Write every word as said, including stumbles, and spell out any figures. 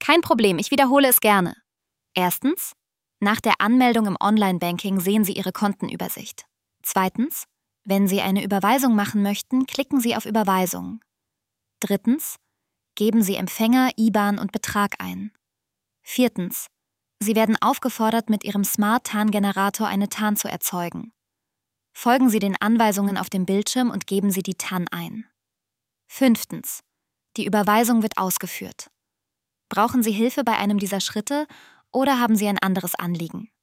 Kein Problem, ich wiederhole es gerne. Erstens, nach der Anmeldung im Online-Banking sehen Sie Ihre Kontenübersicht. Zweitens, wenn Sie eine Überweisung machen möchten, klicken Sie auf Überweisung. Drittens, geben Sie Empfänger, I B A N und Betrag ein. Viertens, Sie werden aufgefordert, mit Ihrem Smart-Tarngenerator eine Tarn zu erzeugen. Folgen Sie den Anweisungen auf dem Bildschirm und geben Sie die Tarn ein. Fünftens, die Überweisung wird ausgeführt. Brauchen Sie Hilfe bei einem dieser Schritte oder haben Sie ein anderes Anliegen?